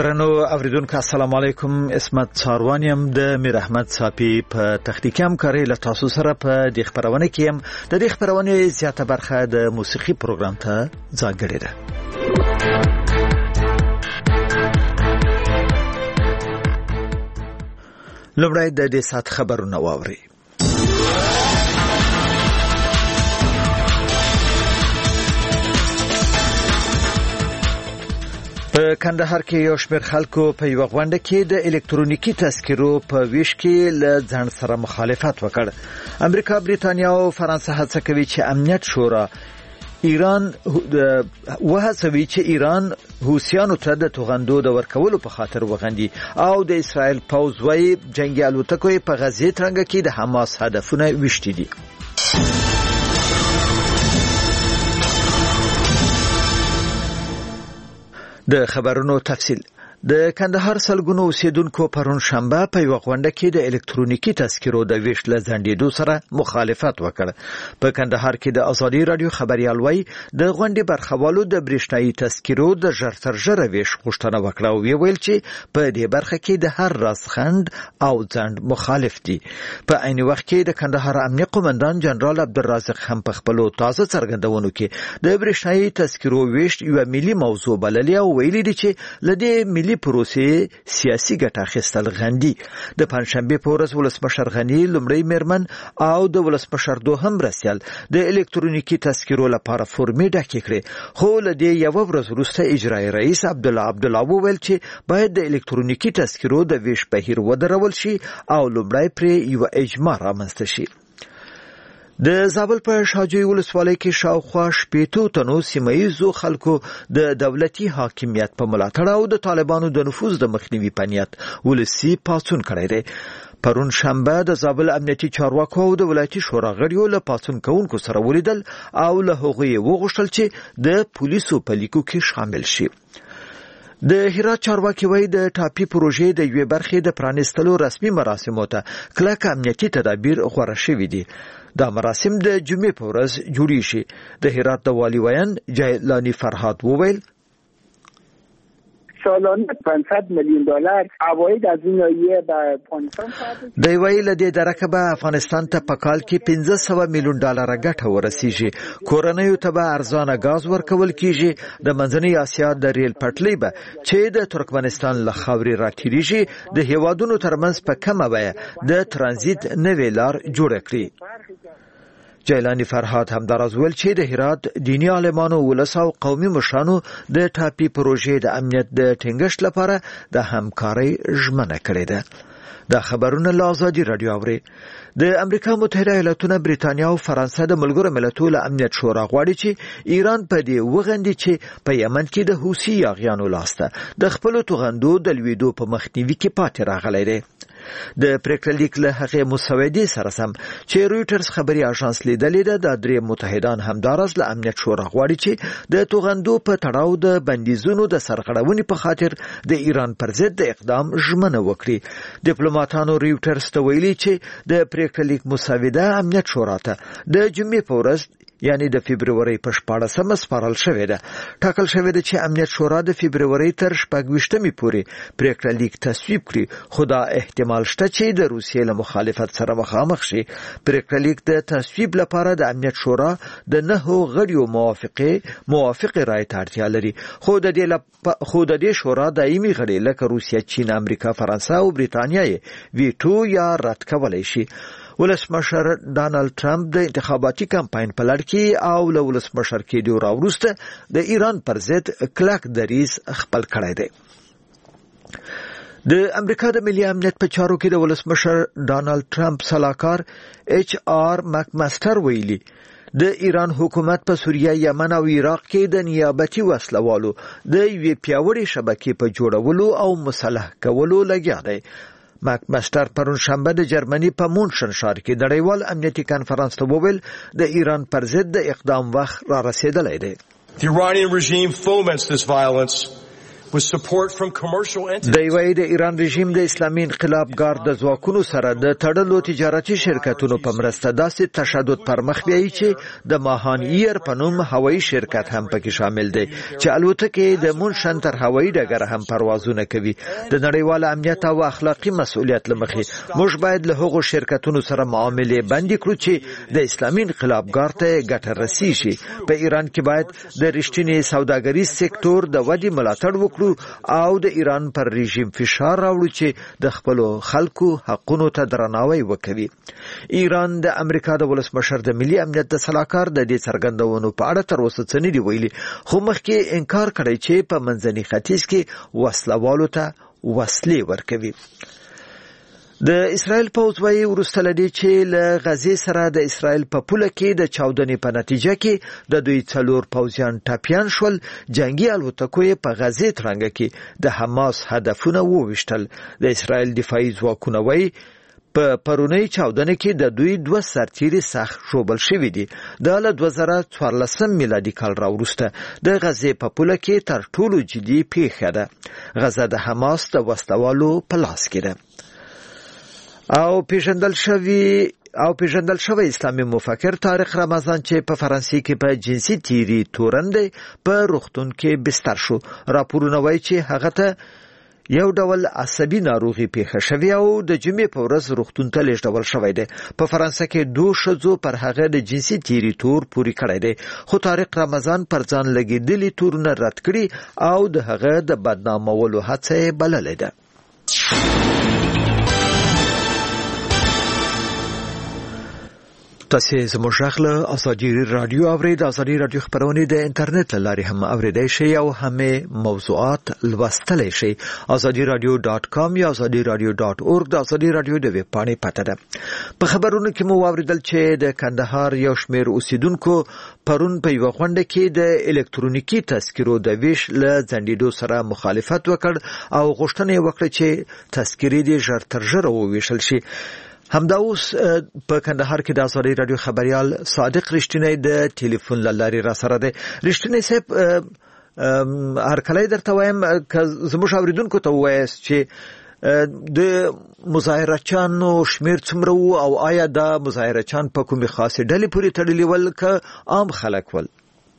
درنو اوریدونکو السلام علیکم. اسمت څاروانیم د میر احمد صافی په تخنیکی همکاري له تاسو سره په دې خبرونه کې يم. د دې خبرونه زیاته برخه د موسیقي پروګرام ته ځانګړې ده. لومړی د دې سات خبرونه واوري. په کندهار کې یو شمېر خلکو په یو غونډه کې د الکترونیکي تذکرو په ویش کې له ځان سره مخالفت وکړ. امریکا، بریتانیا او فرانسه هڅه کوي چې امنیت شورا ایران وهڅوي چې ایران حوثیانو ته د توغندو د ورکولو په خاطر وغندي او د اسرائیل پوځ وايي جنگي الوتکو په غزې ترنګ کې د حماس هدفونه وشتي دي. د خبرونو تفصیل. د کندهار سلګونو اوسیدونکو پرون شنبه په یو غونډه کې د الکترونیکي تذکرو د ویش له ځنډېدو سره مخالفت وکړ. په کندهار کې د ازادي رادیو خبريال وای د غونډې برخوالو د برېښنايي تذکرو د ژر تر ژره ویش غوښتنه وکړه او ویل چې په دې برخه کې د هر رازخند او ځند مخالف دي. په عین وخت کې د کندهار امنیه قومندان جنرال عبدالرازق هم په خپل تازه څرګندونو کې د برېښنايي تذکرو ویش یو ملي موضوع بللی او ویلي دي چې لدې ملي پروسې سیاسي ګټه اخیستل غندي. د پنځشنبه په ورځ ولسمشر غنی لومړی میرمن او د ولسمشر دوهم رسیال د الکترونیکي تذکرو لپاره فورمې ډکې کړې، خو له دې یو ورځ وروسته اجرایي رئیس عبدالله وویل چې باید د الکترونیکي تذکرو د ویش بهیر ودرول شي او لومړی پرې یو اجماع رامنځته شي. د زابل په شاجوی ولسوالۍ کې شاوخوا 80 تنو سیمایي خلکو د دولتي حاکمیت په ملاتړ او د طالبانو د نفوذ د مخنیوي په نیت ولسی پاڅون کړی دی. پرون شنبه د زابل امنیتي چارواکو او د ولایتي شورا غړیو له پاڅون کوونکو سره ولیدل او له هغوی وغوښتل چې د پولیسو په لیکو کې شامل شي. د هرات چارواکي وایي د ټاپي پروژې د یوې برخې د پرانیستلو رسمي مراسمو ته کلک امنیتي تدابیر غوره شوي دي. دا مراسم د جمعې په ورځ جوړی شي. د هرات د والی ویان جیلانی فرهاد وویل سالانه $500 میلیون عواید از این ناحیه به افغانستان خواهد. دی ویل د درکه به افغانستان ته په کال کې $500 میلیون ګټه ورسیږي. کورنیو ته به ارزانه غاز ورکول کیږي. د منځنۍ اسیا د ریل پټلۍ به چې د ترکمنستان له خاورې راتېریږي د هیوادونو ترمنځ په کمه بیه د ترانزیت نوې لار جوړ کړي. جیلانی فرهاد هم دراز ویل چې د هرات دینی عالمانو ولس او قومي مشرانو د ټاپي پروژې د امنیت د ټینګښت لپاره د همکارۍ ژمنه کړې ده. دا خبرونه له ازادي رادیو اوري. د امریکا متحده ایالاتونو، بریتانیا او فرانسه د ملګرو ملتونو له امنیت شورا غواړي چې ایران په دې وغندي چې په یمن کې د حوثي یاغیانو لاسته د خپل توغندو د لویدو په مخنیوي کې پاتې راغلی دی. د پریکړلیک له هغه مسودې سره سم چې رويټرز خبري اژانس لیدلې ده د درې متحدان همدارس له امنیت شورا غواړي چې د توغندو په تړاو د بندیزونو د سرغړونې په خاطر د ایران پر ضد د اقدام ژمنه وکړي. ډیپلوماټانو رويټرز ته ویلي چې د پریکړلیک مسوده امنیت شورا ته د جمعې په ورځ یعنی د فبرवरी په 14مه سپارل شوې ده. ټاکل شوې ده چې امنیت شورا د فبرवरी تر 28مې پورې پریکړلیک تصویب کړي، خو دا احتمال شته چې د روسیې له مخالفت سره مخامخ شي. پریکړلیک د تصویب لپاره د امنیت شورا د 9 غړیو موافقه رائے ته اړتیا لري، خو د دې شورا دایمي غړي لکه روسیه، چین، امریکا، فرانسه او بریتانیا یې ویټو یا رد کولای شي. ولسمشر ډانلډ ټرمپ د انتخاباتي کمپاین په لړ کې او له ولسمشر کېدو راوروسته د ایران پر ضد کلک دریځ خپل کړی دی. د امریکا د ملي امنیت په چارو کې د ولسمشر ډانلډ ټرمپ صلاحکار HR مکمستر ویلي د ایران حکومت په سوریه، یمن او عراق کې د نیابتي وسلوالو د یوې پیاوړې شبکې په جوړولو او مسلح کولو لګیا دی. مکمستر پرون شنبه د جرمني په مونشن ښار کې نړیوال امنیتي کانفرنس ته وویل د ایران پر ضد د اقدام وخت را رسیدلی دی. The Iranian regime foments this violence د یوې د ایران رژیم د اسلامي انقلاب ګارد د ځواکونو سره د تړلو تجارتي شرکتونو په مرسته داسې تشدد پر مخ بیایي چې د ماهان ایر په نوم هوایي شرکت هم پکې شامل دی چې الوتکې د مونشن تر هوایي ډګر هم پروازونه کوي. د نړیوال امنیت او اخلاقی مسؤلیت لمخې موږ باید له هغو شرکتونو سره معاملې بندي کړو چې د اسلامي انقلاب ګارد ته ګټه رسیږي. په ایران کې باید د رښتینی سوداګریز سکتور د ودې ملاتړ وکړو او د ایران پر رژیم فشار راوړو چې د خپل خلکو حقونو ته درناوی وکړي. ایران د امریکا د ولسمشر د ملي امنیت د سلاکار د دې څرګندونو په اړه تر اوسه څه نه دی ویلي، خو مخکې انکار کړی چې په منځني ختیځ کې وسلوالو ته وسلې ورکوي. د اسرائیل پوځ وايي وروسته لدی چې له غزې سره د اسرائیل په پوله کې د چاودنې په نتیجه کې د دوی 4 پوځیان ټاپیان شول. جنگي الوتکو په غزې ترنګ کې د حماس هدفونه وویشتل. د اسرائیل دفاعي ځواکونه وايي په پرونی چاودنه کې د دوی 2 سرتیري سخت ژوبل شوي دي. د 2014 میلادي کال راوروسته د غزې په پوله کې تر ټولو جدي پیښه ده. غزه د حماس د وسلوالو په لاس کې ده. او پیژندل شوی اسلامي مفکر طارق رمضان چې په فرانسې کې په جنسي تیری تورن دی په روغتون کې بستر شو. راپورونه وایي چې هغه ته یو ډول عصبي ناروغي پیښه شوې او د جمعې په ورځ روغتون ته لیږدول شوی دی. په فرانسه کې 2 ښځو پر هغه د جنسي تیری تور پوری کړی دی، خو طارق رمضان پر ځان لګېدلي تورونه رد کړي او د هغه د بدنامولو هڅه بللې ده. تاسو زموږ غږ له ازادي رادیو اورید. ازادي رادیو خبرونه د انټرنیټ لاري هم اوریدای شئ او همه موضوعات لوستلای شئ. azadiradio.com یا azadiradio.org د ازادي رادیو د ویب پاڼې پته ده. په خبرونو کې مو اوریدل چې د کندهار یو شمېر اوسیدونکو پرون په یو غونډه کې د الکترونیکی تذکرو د ویش له ځنډېدو سره مخالفت وکړ او غوښتنه وکړه چې تذکرې دې ژر تر ژره وویشل شي. همدا اوس په کندهار کې د ازادي رادیو خبريال صادق رښتینی د ټلیفون لارې را سره دی. رښتینی صاحب هر کله درته وایم که زموږ اوریدونکو ته وایست چې د مظاهرچانو شمیر څومره وو او آیا د مظاهرچان په کومې خاصه ډلې پورې تړلي ول که عام خلک ول؟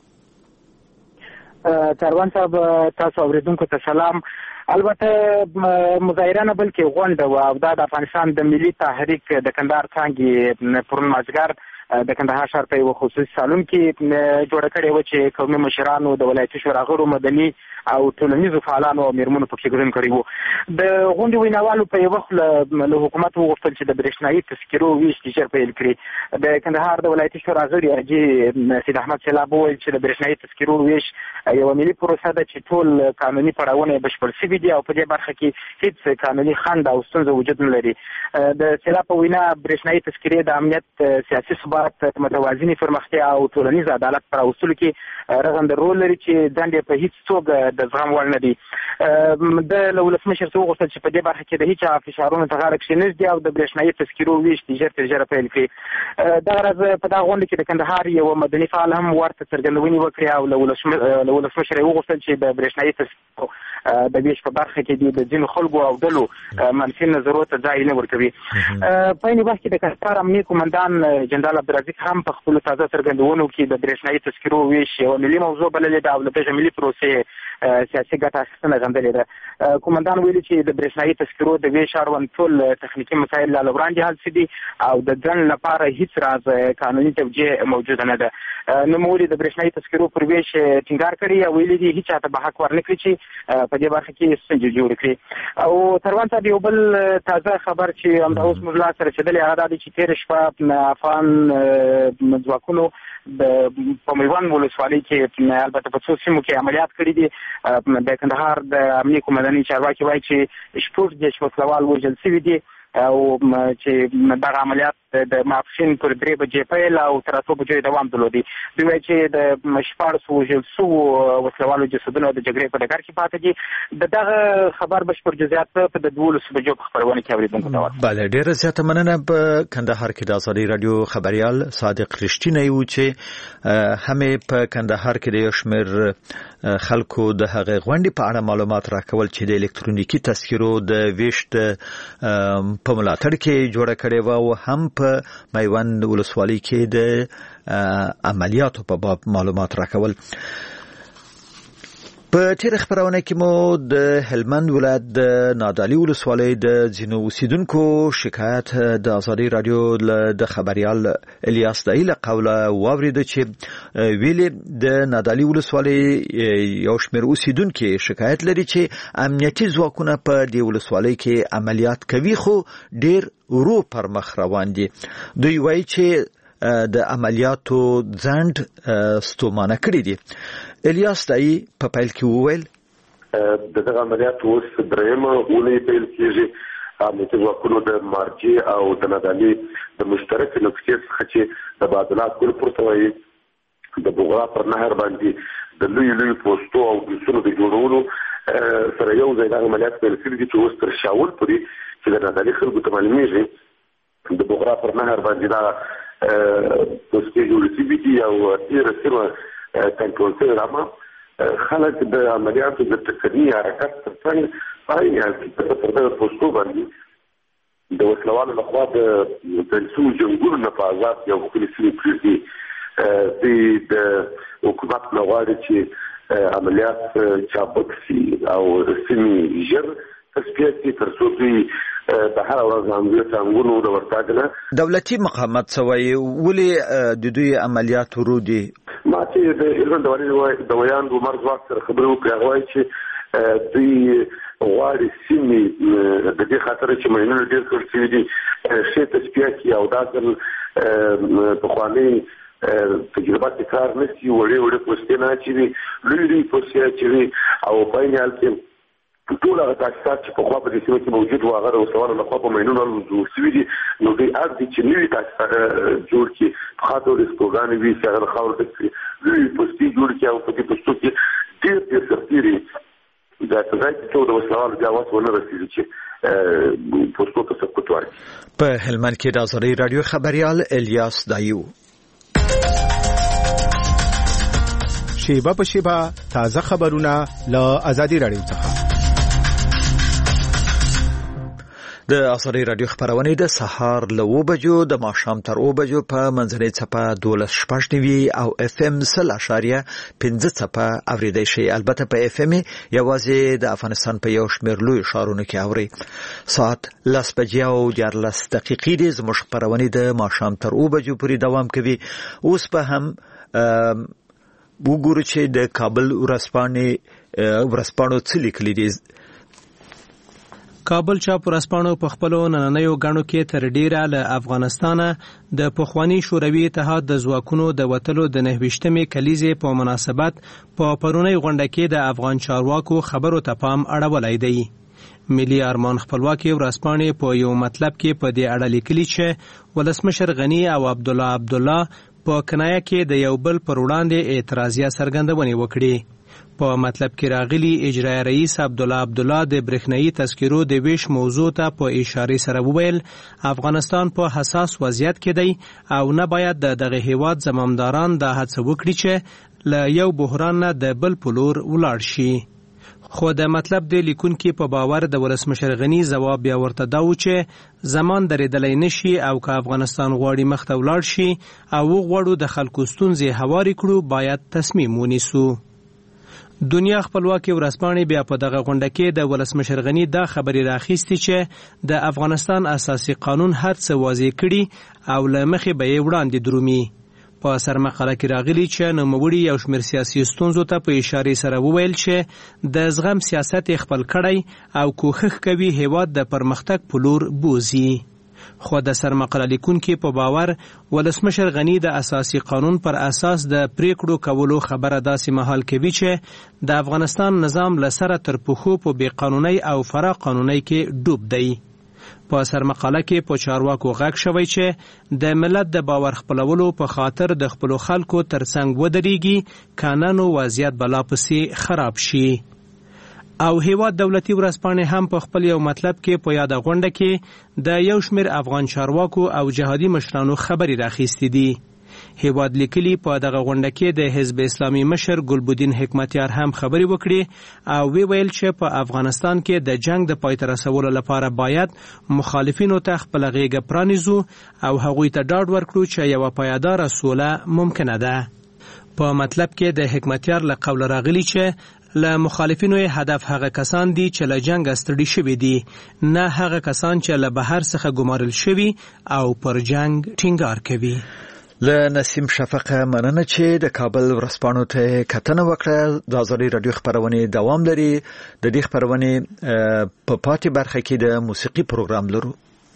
کاروان صاحب تاسو اوریدونکو ته سلام. البته مظاهره نه بلکې غونډه و او دا د افغانستان د ملي تحریک د کندهار څانګې پرون مازدیګر د کندهار ښار په یو خصوصي سالون کې جوړه کړې وه چې قومي مشرانو د ولایتي شورا غړو مدني او ټولنیزو فعالانو او میرمنو پکې ګډون کړی وو. د غونډې ویناوالو په یو وخت له حکومت وغوښتل چې د برېښنایي تذکرو ویش ژر پیل کړي. د کندهار د ولایتي شورا غړي حاجي سید احمد سیلاب وویل چې د برېښنایي تذکرو ویش یوه ملي پروسه ده چې ټول قانوني پړاوونه یې بشپړ شوي دي او په دې برخه کې هیڅ قانوني خنډ او ستونزه وجود نه لري. د سیلاب په وینا برېښنایي تذکرې د امنیت، سیاسي ثبات، متوازنې پرمختیا او ټولنیز عدالت پر راوستلو کې رغنده رول لري چې دندې په هیڅ توګه د زغم وړ نه دي. د له ولسمشر څخه وغوښتل چې په دې برخه کې د هیچا فشارونو ته غاړه کښېنږدي او د برېښنایي تذکرو ویش ژر تر ژره پیل کړي. دغه ورځ په دغه غونډه کې د کندهار یو مدني فعال هم ورته څرګندونې وکړې او له ولسمشر یې وغوښتل چې د برېښنایي تذکرو د ویش په برخه کې د ځینو خلکو او ډلو منفي نظرونو ته ځای نه ورکوي. په یوه وخت کې د کندهار امنیه قومندان جنرال عبدالرزاق هم په خپلو تازه څرګندونو کې د برېښنایي تذکرو ویش یوه ملي موضوع بللې ده او له دغه ملي پروسې سیاسي ګټه اخیستنه غندلې ده. قومندان ویلي چې د برېښنایي تذکرو د ویش اړوند ټول تخنیکي مسایل لا وړاندې حل شوي دي او د ځنډ لپاره هیڅ راز قانوني توجیه موجوده نه ده. نوموړي د برېښنایي تذکرو پر ویش ټینګار کړی او ویلي دي هیچ چاته به حق ورنه کړي چې په دې برخه کې ستونزې جوړې کړي. او تروان صاحب یو بل تازه خبر چې همدا اوس موږ لا سره رسېدلی هغه دا دی چې تېره شپه افغان ځواکونو په میوند ولسوالۍ کې البته په څو سیمو کې عملیات کړي دي. د کندهار د امنیه قومندانۍ چارواکي وایي چې 14 وسلوال وژل شوي دي او چې دغه عملیات د ماسپښین پر 3 بجې پیل او تر 8 بجې دوام درلودي. دوی وایي چې د 14 وژل شوو وسلوالو جسدونه د جګړې په ډګر کې پاتې دي. دغه خبر بشپړ جزئیات په 12 بجو په خبرونه کې اوریدونکو ته ورکړو. بله ډیره زیاته مننه. په کندهار کې د ازادي رادیو خبريال صادق رښتینی و چې همې په کندهار کې د یو شمېر خلکو د هغه غونډې په اړه معلومات راکول چې د الکترونیکي تذکرو د ویشت په ملاتړ کې جوړه کړې و او هم په میوند ولسوالۍ کې د عملیاتو په باب معلومات راکول. په تیر خبرونه کې مو د هلمند ولایت د نادعلي ولسوالۍ د ځینو اوسیدونکو شکایت د ازادي رادیو د خبريال الیاس دای له قوله واورید چې ویلي د نادعلي ولسوالۍ یو شمېر اوسیدونکو شکایت لري چې امنیتي ځواکونه په دې ولسوالۍ کې عملیات کوي خو ډیر ورو پر مخ روان دي. دوی وایي چې د عملیاتو ځند ستومانه کړی دي. الیاس دای په پیل کې وویل دغه عملیاتو اوس درېیمه اونۍ پیل کېږي. امنیتي ځواکونو د مارجې او د نادعلي د مشترکې نقطې څخه چې د بادلات ګل پورته وایي د بغرا پر نهر باندې د لوی پوسټو او بسونو د جوړولو سره یو ځای د عملیات پیل کړي دي چې اوس تر شاول پورې چې د نادعلي خلکو ته معلومیږي د بغرا پر نهر باندې دا پوسټې جوړې شوي دي او تېره سیمه کنټرول شوې ده. خلک د عملیاتو د تقني حرکت تر څنګ په پر دغه پوسټو باندې د وسلوالو لخوا د پنسو جنګونو نه په آزاد یو ښکلې سیمې پرېږدي. د حکومت نه غواړي چې عملیات چابک شي او سیمې ژر تصفیه شي تر څو دوی د هر ورځ همدې څنګهونو د ورتګ نه دولتي مقامات سوي ولې د دوی عملیات ورو دي. ما چې د ایران د ویان د مرز وخت سره خبرې وکړې هغه وایي چې دوی غواړي سیمې د دې خاطر چې مینونه ډېر کړل شوي دي ښې تصفیه کړي او دا ځل پخوانۍ تجربه تکرار نه شي. وړې پوستې نه اچوي لوی پوستې اچوي او په عین حال کې ټول هغه تاسیسات چې په خوا په دې سیمه کې موجود و هغه د وسلوالو لخوا په مینونو جوړ شوي دي. نو دوی اړ دي چې نوي تاسیسات جوړ کړي په خاطر د سپوږانې وي چې هغه د خاورو ډک کړي لوی پوستې جوړ کړي او په دې پوستو کې ډېر سرتېري دا ځای چې د وسلوالو بیا وس ونه رسېږي چې پوستو ته سقوط ورکړي. په هلمند کې د ازادي رادیو خبريال الیاس دایو. شیبه په شیبه تازه خبرونه له ازادي رادیو څخه. د ازادي رادیو خبرونه د سهار له 9 بجو د ماښام تر 9 بجو په منځنۍ څپه 12.9 او اف ام 0.5 څپه اوریدای شي. البته په اف ام یوازې د افغانستان په یو شمېر لوی ښارونو کې اوري. ساعت 10 بجې او 14 دقیقې د زموږ خبرونه د ماښام تر 9 بجو پورې دوام کوي. اوس په هم وګورو چې د کابل ورځپاڼو څه لیکلي دي. کابل چاپ ورځپاڼو په خپلو نننیو غاڼو کې تر ډیره له افغانستانه د پخوانی شوروي اتحاد د ځواکونو د وتلو د 29مې کلیزې په مناسبت په پرونی غونډه کې د افغان چارواکو خبرو ته پام اړولای دی. ملي ارمان خپلواکي ورځپاڼې په یو مطلب کې په دې اړه لیکلي چې ولسمشر غنی او عبدالله په کنایه کې د یو بل پر وړاندې اعتراضیه څرګندونې وکړي. په مطلب کې راغلي اجرایي رئیس عبدالله د برېښنايي تذکرو د ویش موضوع ته په اشاره سره وویل افغانستان په حساس وضعیت کې دی او نه باید دغه هیواد زمامداران د هڅه وکړي چې له یو بحران نه د بل په لور ولاړ شي. خو د مطلب د لیکونکي په باور د ولسمشر غنی ځواب بیا ورته دا و چې زمان درېدلی نشي او که افغانستان غواړي مخ ته ولاړ شي او وغواړو د خلکو ستونزې هوارې کړو باید تصمیم ونیسو. دنیا خپلواکي ورځپاڼې بیا په دغه غونډه کې د ولسمشر غنی دا خبرې راخیستې چې د افغانستان اساسي قانون هر څه واضح کړي او له مخې به یې وړاندې درومي. په سرمقاله کې راغلي چې نوموړي یو شمېر سیاسي ستونزو ته په اشارې سره وویل چې د زغم سیاست خپل کړی او کوښښ کوي هیواد د پرمختګ په لور بوزي. خو د سرمقاله لیکونکي په باور ولسمشر غنی د اساسي قانون پر اساس د پریکړو کولو خبره داسې مهال کوي چې د افغانستان نظام له سره تر پښو په بې قانونۍ او فرا قانونۍ کې ډوب دی. په سرمقاله کې په چارواکو غږ شوی چې د ملت د باور خپلولو په خاطر د خپلو خلکو ترڅنګ ودرېږي کنه نو وضعیت بلا پسې خراب شي. او هیواد دولتي ورځپاڼې هم په خپل یو مطلب کې په یاده غونډه کې د یو شمېر افغان چارواکو او جهادي مشرانو خبرې راخیستې دي. هیواد لیکلي په دغه غونډه کې د حزب اسلامي مشر ګلبدین حکمتیار هم خبرې وکړي او ویل چې په افغانستان کې د جنگ د پای ته رسولو لپاره باید مخالفینو ته خپل غیږه پرانیزو او هغوی ته ډاډ ورکړو چې یوه پایداره سوله ممکنه ده. په مطلب کې د حکمتیار له قوله راغلي چې له مخالفینو هدف هغه کسان دي چې له جنگ ستړي شوي دي، نه هغه کسان چې له بهر څخه ګمارل شوي او پر جنگ ټینګار کوي. له نسیم شفقه مننه چې د کابل ورځپاڼو ته کتنه وکړه. د ازادي رادیو خبرونه دوام لري. د دې خبرونه په پاتې برخه کې د موسیقي پروګرام لرو.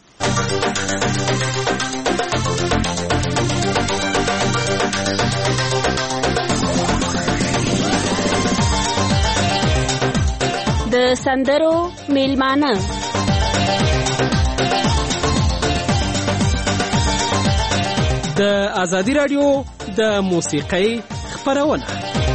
د سندرو میلمانه د ازادي رادیو د موسیقۍ خبرونه.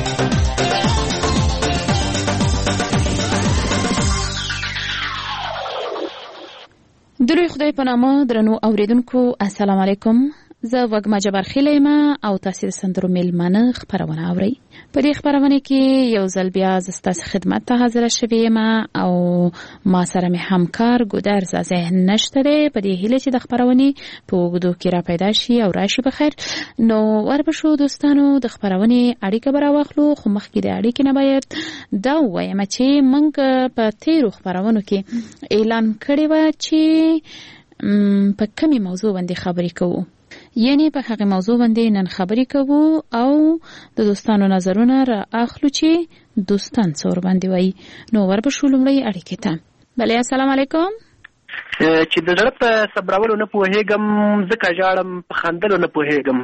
دروي خدای په نامه درنو اوریدونکو السلام علیکم. زه وګما جبر خلیمه او تاسو د سندرو میلمانه خبرونه اورئ. په دې خبرونه کې یو ځل بیا ستاسو خدمت ته حاضر شوم او ما سره مې همکار ګودر زازه نشته دی. په دې هیله چې د خبرونه په وګدو کې را پیدا شي او راشي بخیر. نو وربشو دوستانو د خبرونه اړیکه برا واخلو، خو مخکې د اړیکې نه باید دا وایم چې موږ په تیرو خبرونو کې اعلان کړی و چې په کومه موضوع باندې خبرې کوو. یعنی په هغه موضوع باندې نن خبرې کوو او د دوستانو نظرونه را اخلو چې دوستان څور باندې وایي. نو وربشو لومړی اړیکې ته. بله السلام علیکم. چې د زړه په صبرولو نه پوهېږم، ځکه ژاړم په خندلو نه پوهېږم،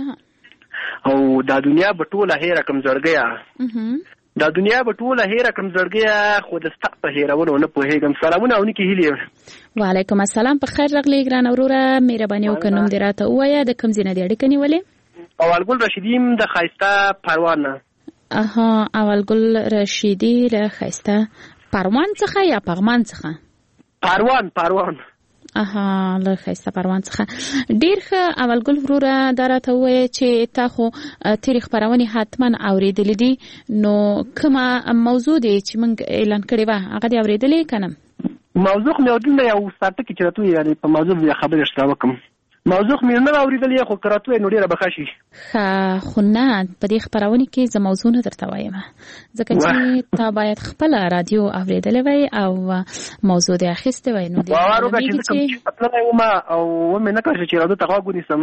او دا دنیا به ټوله هېره کړم زړګیه، دا دنیا به ټوله هېره کړم زړګیه، خو د ستا په هېرولو نه پوهېږم. سلامونه او نیکې هیلې. وعلیکم السلام. په خیر راغلی ګران وروره، مهرباني وکړه نوم دې راته ووایه، د کوم ځای نه دې اړیکه نیولې؟ اولګل رشیدي یم د ښایسته پروان نه. اولګل رشیدي له ښایسته پروان څخه یا پغمان څخه؟ پروان. له ښایسته پروان څخه. ډېر ښه اولګل وروره، دا راته ووایه چې تا خو تېرې خپرونې حتما اورېدلې دي، نو کومه موضوع دی چې موږ اعلان کړې وه هغه دې اورېدلې که نه؟ موضوع خو مې اورېدلی یو ساعته کې چې راته ووایي، یعنې په موضوع بیا خبرې ورسره وکړم. موضوع خو مې نه اورېدلې، خو که راته ووایي نو ډېره به ښه شي. ښه، خو نه په دې خپرونې کې زه موضوع نه درته وایم، ځکه چې تا باید خپله رادیو اورېدلې وای او موضوع دې اخیستې وای. نو باور وکړه چې زه کوم تللی وم او ومې نه کړه چې رادیو ته غوږ ونیسم.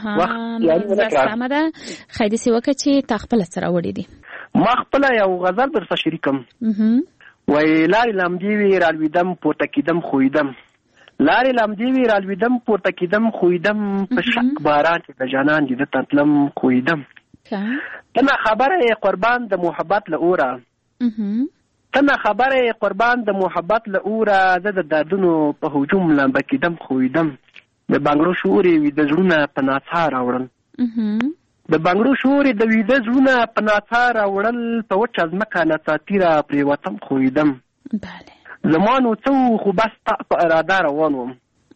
سمه ده. ښه داسې وکړه چې تا خپله څه راوړي دي. ما خپله یو غزل درسره شریکم. وایي لارې لمدې وې رالوېدم پورته کېدم خویدم، لارې لمدې وې رالوېدم پورته کېدم خویدم، په شک باران چې د جانان دې ته تلم خویدم. ته نه خبره یې قربان د محبت له اوره، ته نه خبره یې قربان د محبت له اوره، زه د دردونو په هجوم لمبه کېدم خویدم. د بنګړو شور یې ویده زړونه په ناڅا راوړل، د بنګړو شور یې د ویده زړونه په ناڅا راوړل، په وچه ځمکه ناڅاپي را پرېوتم خویدم. زما نو څه خو بس تا په اراده روان وم،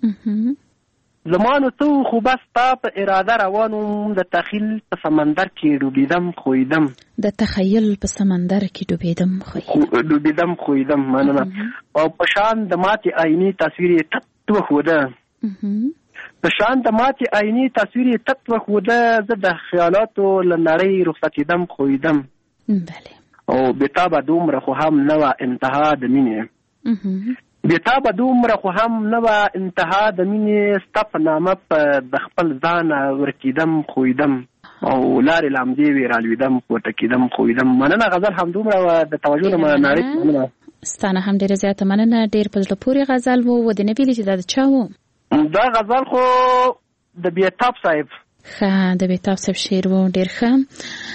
زما نو څه خو بس تا په اراده روان وم، د تخیل په سمندر کې ډوبېدم خویدم، د تخیل په سمندر کې ډوبېدم خویدم. مننه. او په شان د ماتې آینې تصویر یې تت وښوده، په شان د ماتې آینې تصویر یې تت وښوده، زه د خیالاتو له نړۍ رخصتېدم خویدم. او بېتابه دومره خو هم نه وه انتها د مینې، بېتابه دومره خو هم نه وه انتها د مینې، ستا په نامه په د خپل ځانه ورکېدم خویدم، او لارې لامدې وې رالوېدم پورته کېدم خویدم. مننه. غزل همدومره وه، د توجه نه نړۍ مننه. ستانه هم ډېره زیاته مننه. ډېر په زړه پورې غزل و. و دې نه ویلې چې دا د چا و؟ دا غزل خو د بیتاب صاحب. ښه، د بیتاب صاحب شعر و. ډېر ښه.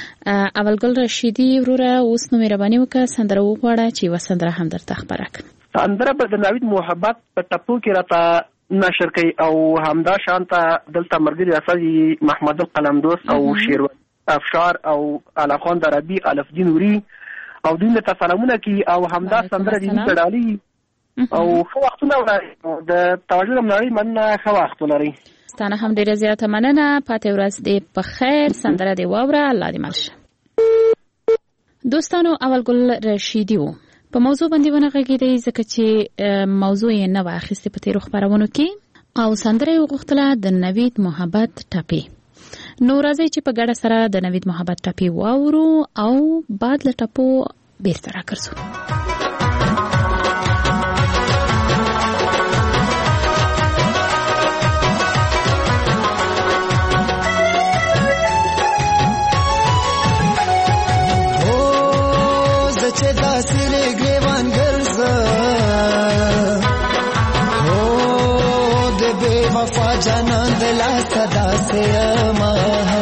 اولګل رشیدي وروره، اوس نو مهرباني وکړه سندره وغواړه چې یوه سندره هم درته خپره کړم. سندره به د نوید محبت په ټپو کې راته نشر کوي او همدا شانته دلته مرګري اساسي محمد القلمدوس او شیروان افشار او علی خان دربی الفدین نوري او دوی ته سلامونه کوي او همدا سندره دې کړالي او خو وختونه ولري د توجه مناري مننه خو وخت ولري ستانه هم ډیره زیاته مننه پاتې ورځ دې په خیر سندره دې واوره الله دې ملشه دوستانو اول ګل رشیدی وو په موضوع باندې ونغږیدې ځکه چې موضوع یې نه واخیستې په تیرو خبرونو کې او سندره یې وغوښتله د نوید محبت ټپي نو راځي چې په ګډه سره د نوید محبت ټپي واورو او بعد له ټپو بیرته راګرځو چې داسې ګریوان ګرځه هو د بے وفا جانان د لاسه داسې اما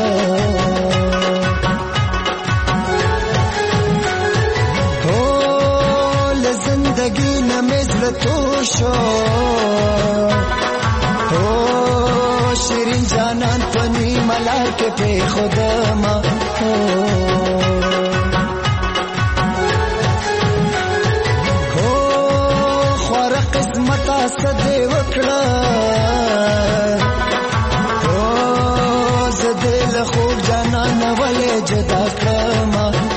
هو له زندګي نه مې زړه تور شو هو شیرین جانان په نیمه لار کې پرېښودمه سدې وکړه او زدې له خوب جانان ولې جدا کړم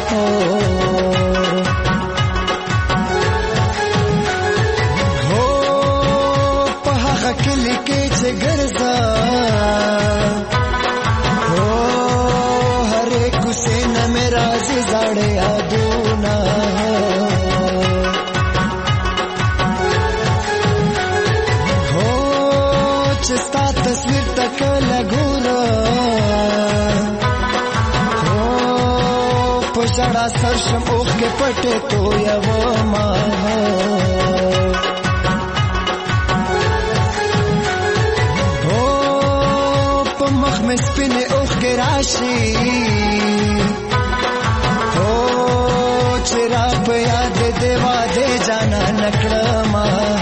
هو په هغه کلی کې چې ګرځا هو هرې کوڅې نه مې راځي زاړه یادونه ستا تصویر تک لګورا او پښړا سر شم اوخ کې پټه تو یو ما او په مخ مې سپینه اوخ کې راشي او چرا په یاد دیوا دې جانا نکړم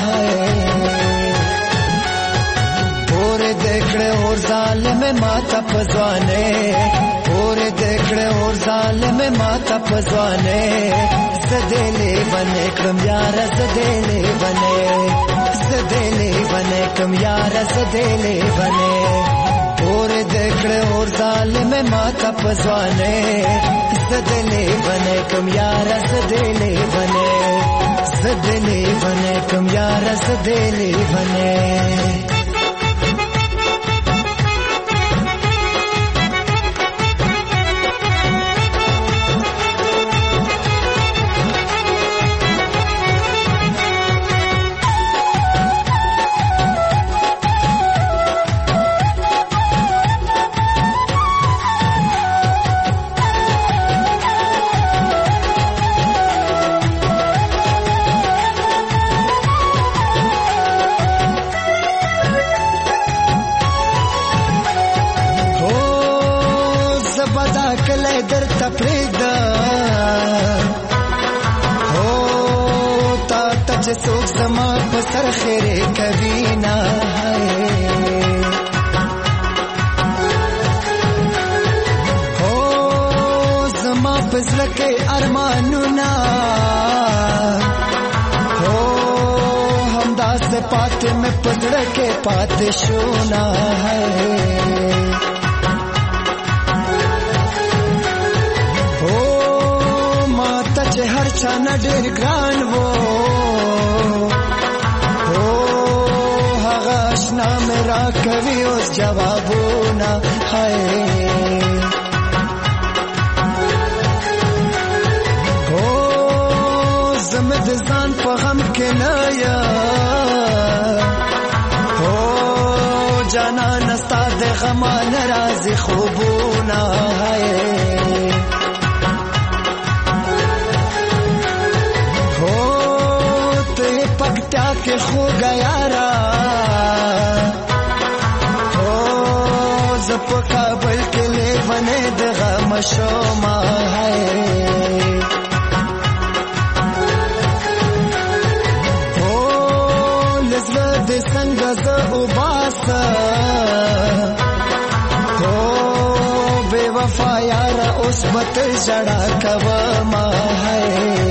देखड़े और जालिम माता पजवाने पूरे देखड़े और जालिम माता पजवाने सदेले बने कम यार सदेले बने कम यार सदेले बने पूरे देखड़े और जालिम माता पजवाने सदेले बने कम यार सदेले बने कम यार सदेले बने सोच समा पसर खेरे कभी ना हो समा पसर के अरमानु ना हो हमदा से पाते में पसर के पाते शोना है हो माता चे हर छाना डेर ग्रान वो आशना मेरा कभी उस जवाबों ना है हो जमदजान पगम के नया हो जाना नस्ता दे गमा नाराज़ी खूबों ना है हो ते पकता के खो गया रा काबल के ले बने दगा मशोमा है हो وفا یار اوس بت جڑا کوا ما ہے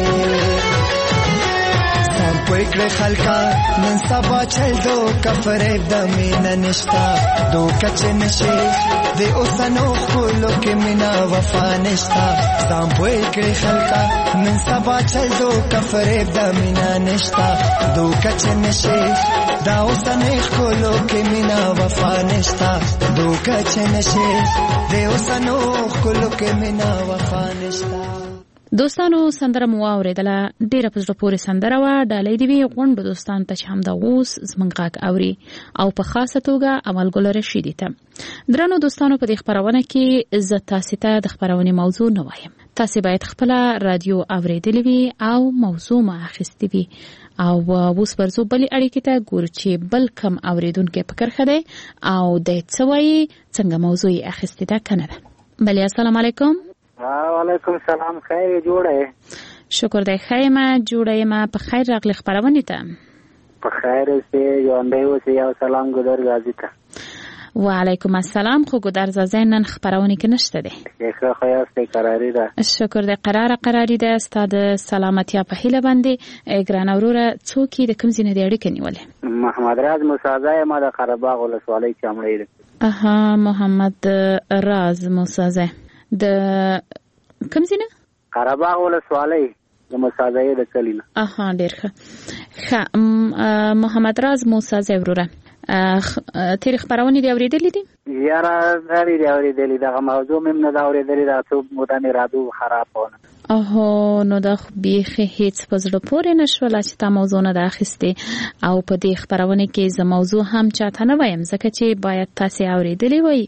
کوئی کړه خلکا نن سبا چل دو کفر د مینا نشتا دو کچ نشي د اوسنو خلکو کې مینا وفا نشتا سام کوئی کړه خلکا نن سبا چل دو کفر د مینا نشتا دو کچ نشي دا اوسنو خلکو کې مینا وفا نشتا دو کچ نشي د اوسنو خلکو کې مینا وفا نشتا. دوستانو سندره مو اوریدله ډیره په زړه پورې سندره وه. ډالۍ دې وي غونډو دوستانو ته چې همدا اوس زموږ غږ اوري او په خاصه توګه املګل رشیدي ته. درنو دوستانو په دې خپرونه کې زه تاسې ته د خپرونې موضوع نه وایم. تاسې باید خپله رادیو اوریدلې وي او موضوع مو اخیستې وي. او اوس ورځو بلې اړیکې ته ګورو چې بل کم اوریدونکی په کرښه دی او دی څه وایي څنګه موضوع یې اخیستې ده که نه ده. بلې السلام علیکم. وعلیکم السلام. خیر جوړه یې؟ شکر دی ښه یم جوړه یم. په خیر راغلی خپرونې ته. په خیر اوسې ژوندی اوسې. یو سلام ګودر غازي ته. وعلیکم السلام. خو ګودر غازي نن خپرونې کې نشته دی. ښه خو یاستې قراري ده. شکر دی قراري ده. ستا د سلامتیا په هیله باندې ګرانه وروره څوک یې د کوم ځای نه دې اړیکه نیولې؟ محمد راز موسازی یم د قره باغ ولسوالۍ چمړی ده. محمد راز موسازی د کوم ځای نه؟ قره باغ ولسوالۍ د موسازی د کلي نه. ډېر ښه. محمد راز موسازی وروره تیرې خپرونې دې اورېدلې دي؟ یاره لرې دې اورېدلې. دغه موضوع مې هم نه ده اورېدلې. دا څو موده مې راډیو خراب ونه. نو دا خو بیخي هیڅ په زړه پورې نه شوله چې تا موضوع نه ده اخیستې. او په دې خپرونې کې زه موضوع هم چاته نه وایم ځکه چې باید تاسې اورېدلې وئ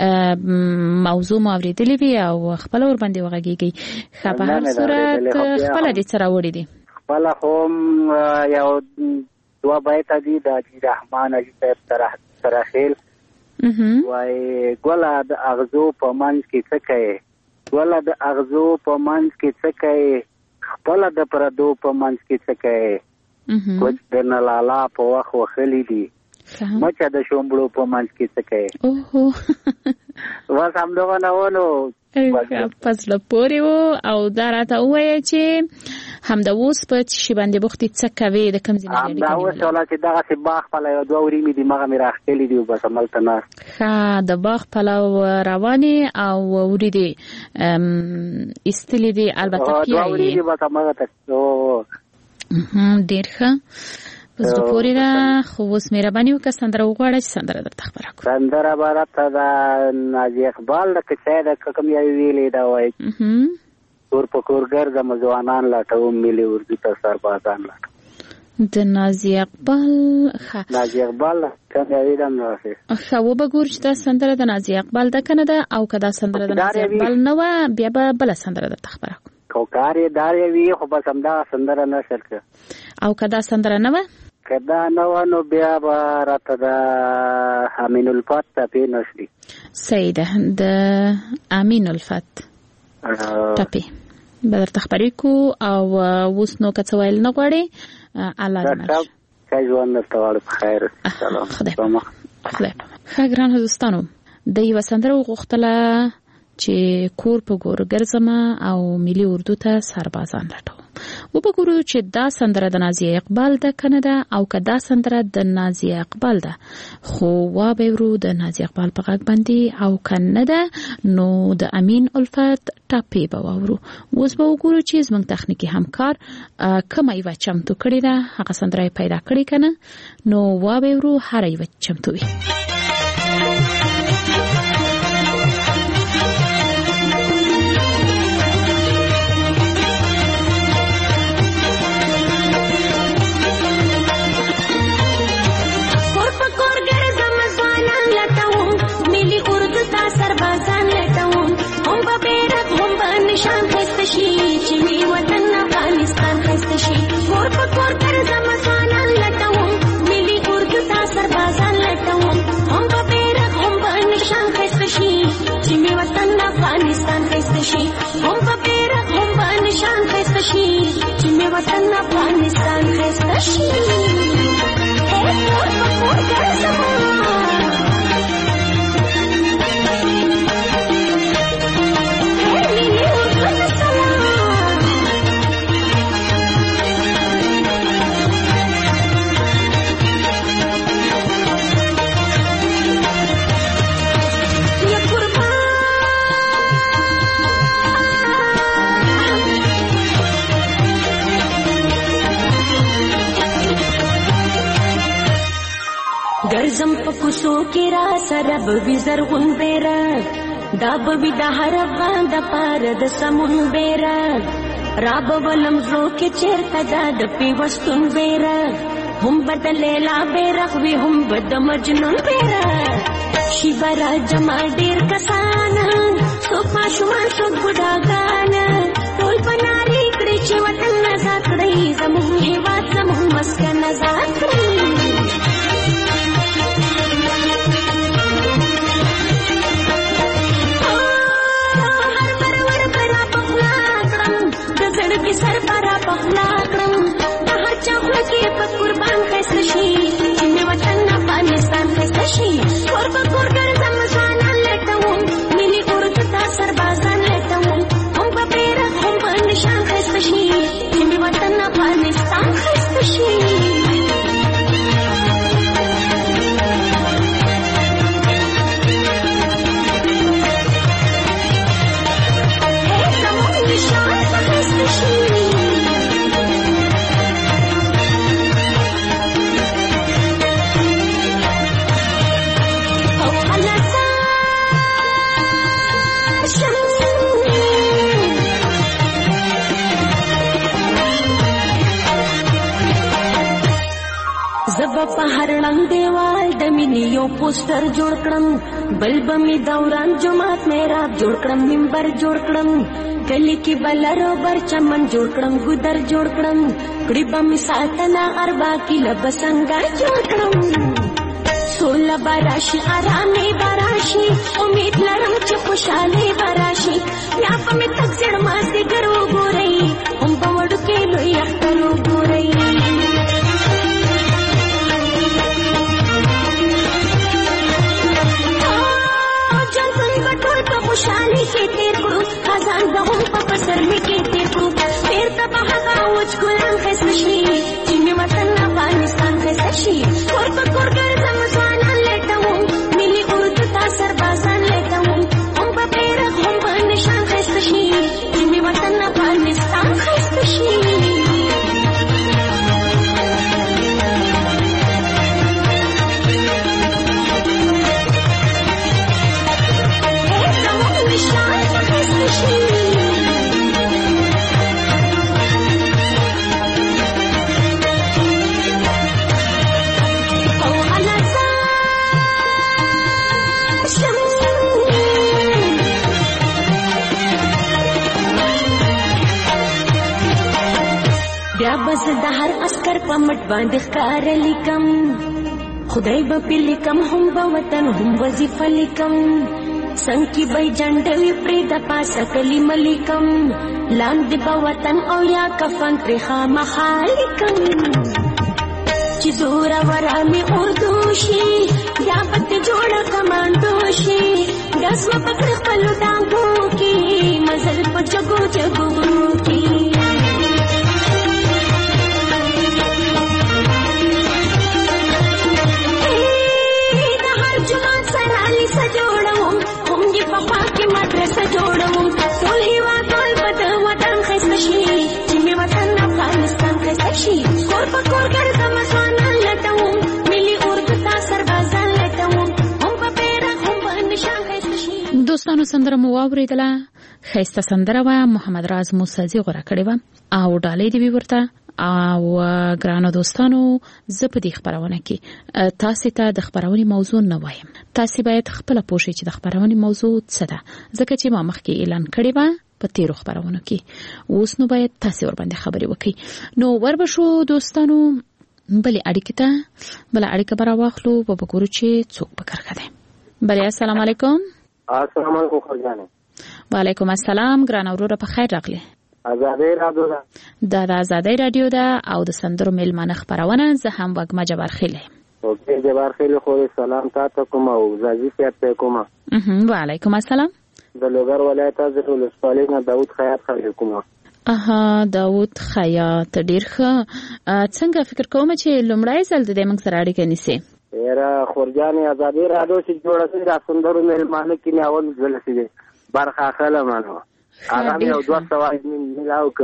موضوع مو اورېدلې وي او خپله ورباندې وغږېږئ. ښه په هر صورت خپله دې څه راوړي دي؟ خپله خو یو دوه بیته دي د حاجي رحمان حاجي صاحب سرخیل وایي ګله د اغزو په منځ کې څه کوې ګله د اغزو په منځ کې څه کوې خپله د پردو په منځ کې څه کوې کوچ د نلالا په وخت وخلي دي مچه د شومبړو په منځ کې څه کوې. بس همدغه نه و نو په زړه پورې و. او دا راته ووایه چې همدا اوس په شي باندې بوخت څه کوې د کوم ځای نه همدا اوس ولا چې دغسې باغ پله یو دوه ورې مې دماغه مې راښکلي دي بس هملته ناست. ښه د باغ پلو روانې او ورې دې ایستلې دي البته دوه ورې دي بس همغه ته. ډېر ښه په زړه پورې ده. خو اوس مهرباني وکړه سندره وغواړه چې سندره درته خپره کړو. سندره به راته د نازي اقبال د کچای د کوم یوې ویلې ده وایي کور په کور ګرځم ځوانان لټوم ملي اردو ته سربازان لټوم. د نازي اقبال نازي اقبال کوم یوې ده نو ښه وبګورو چې دا سندره د نازي اقبال ده که نه ده او که دا سندره د نازي اقبال نه وه بیا به بله سندره درته خپره کړو. خو کار یې دار یې وي خو بس همدغه سندره نشر کړه. او که دا سندره نه وه که دا نه وه نو بیا به راته د امین الفت ټپې نشري. صحیح ده د امین الفت ټپې به درته خپرې کړو. او اوس نو که څه ویل نه غواړې الله دې مل شي. ښه ژوند درته غواړو. په خیر. خدای پاک. ښه ګرانو دوستانو د یوه سندره وغوښتله چې کور په کور ګرځم او ملي اردو ته سربازان لټوم. وبګورو چې دا سندره د نازي اقبال ده که نه ده او که دا سندره د نازي اقبال ده خو وابورو د نازي اقبال په غږ باندې او که نه ده نو د امین الفت ټاپې به واورو. اوس به وګورو چې زموږ تخنیکي همکار کومه یوه چمتو کړې ده هغه سندره یې پیدا کړې که نه نو وابورو هره یوه چمتو وي. شان خسته شي چې وی وطن افغانستان خسته شي کور په کور ګرځم ځوانان لټوم ملي اردو ته سربازان لټوم کې را سره به زرغون بیرغ دا به د هر افغان د پاره د سمون بیرغ را به ولمزو کې چیرته دا د پیوستون بیرغ هم به د لیلا بیرغ وي هم به د مجنون بیرغ شي به را جمع ډېر کسان څوک ماشومان څوک بوډاګان ټول به نارې کړي چې وطن آزاد کړئ زموږ هېواد زموږ مسکن آزاد کړئ سر پرا پخلا کړم د هر چا خوله کې په قربان ښایسته شي چې مې وطن افغانستان ښایسته شي کور په کور ګرځم ځوانان لټوم ملي اردو ته سربازان لټوم هم په بیرغ هم په نشان ښایسته شي چې مې وطن افغانستان ښایسته شي په هر رنګ دیوال د مینې یو پوسټر جوړ کړم بل به مې دوران جماعت محراب جوړ کړم منبر جوړ کړم کلی کې بلرو بر چمن جوړ کړم ګودر جوړ کړم کړي به مې ساتنه اربا کیله به څنګه جوړ کړم سوله به راشي ارامي به راشي امید لرم چې خوشحالي به راشي یا به مې تک زړ مازدیګر وګورئ هم به وړوکې لوی اختر وګورئ خوشحالي کې تیر کړو خزان به هم په پسرلي کې تیر کړو بیرته به هغه وچ ګلان ښایسته شي چې مې وطن افغانستان ښایسته شي کور په کور ګرځم ځوانان لټوم ملي اردو ته سربازان لټوم هم په بیرغ هم په نشان ښایسته شي چې مې وطن افغانستان ښایسته شي بیا بس د هر عسکر په مټ باندې ښکار لیکم خدای به پې لیکم هم به وطن هم وظیفه لیکم څنګ کې به جنډوي پرې د پاسه کلمه لیکم لاندې به وطن او یا کفن پرې خامخا لیکم چې زوروره مې اردو شي یا به ترې جوړه کمانډو شي ګز به پکړې خپلو ډانګو کې مزل په جګو جګو غرو کې جوړوم هم دې په خوا کې مدرسه جوړوم ټول هېواد ټول به د وطن ښایسته شي چې مې وطن افغانستان ښایسته شي کور په کور ګرځم ځوانان لټوم ملي اردو ته سربازان لټوم هم په بیرغ هم په نشان ښایسته شي دوستانو سندره مو واورېدله ښایسته سندره وه محمد راز موسیزي غوره کړې وه او ډالۍ دې وي ورته او ګرانو دوستانو زه په دې خبرونه کې تاسو ته د خبرونې موضوع نه وایم تاسو باید خپل پوه شئ چې د خبرونې موضوع څه ده ځکه چې ما مخکې اعلان کړی و په تیرو خبرونو کې اوس نو باید تاسو ور باندې خبرې وکړئ نو وربشو دوستانو بلې اړیکې ته بل اړیکه برا واخلو په وګورو چې څوک به کرخه ده بلې السلام علیکم السلام علیکم خورجانه وعلیکم السلام ګران اوروره په خیر راغلی آزادۍ رادیو ده دا د آزادۍ رادیو ده او د سندرو میلمانه خبرونه زه هم وګما جبار خیله اوکې جبار خیله خو سلام تاسو کوم او زاجی ته کوم وعلیکم السلام د لوګر ولایت از ولسوالۍ نه داوود خیاط کوم داوود خیاط ډیر ښه څنګه فکر کوم چې لومړی ځل د موږ سره اړیکه نیسي یاره خورجانې آزادۍ رادیو چې جوړه شوې د سندرو میلمانه کې اول ځل شي برخه اخله مانو هغه یو 200 ملاو ک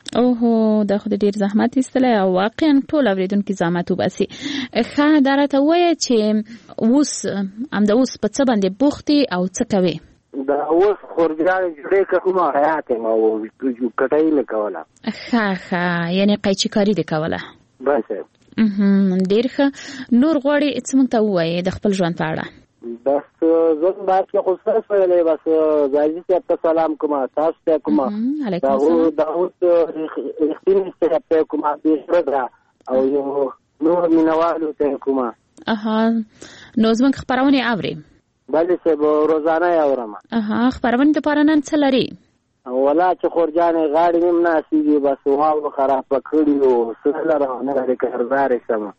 اوه دا خو ډیر زحمت ایستلی او واقعا ټول اوریدونکي زحمت وباسي. ښه دا راته ووایه چې اوس همدا اوس په څه باندې بوختې او څه کوې؟ دا اوس خورجانې جوړې که کومه حیات یم او کټۍ مې کوله. ښه یعنې قیچي کاري دې کوله؟ بس ډېر ښه. نور غواړې څه موږ ته ووایې د خپل ژوند په اړه؟ بس زه باید کې خو ستاسو ویلی بس ځاځي صاحب ته سلام کوم، تاسو ته کوم، داود رښتیني صاحب ته کوم، بېشرده او یو نور مینوالو ته کوم. نو زموږ خپرونې اورې؟ بلې صاحب روزانه یې اورم. خپرونې دپاره نن څه لرې؟ ولا چې خورجانې غاړې مې هم ناستېږي بس واورو خرابه کړي او څه لرم نه لرې قرضدار یې شمه.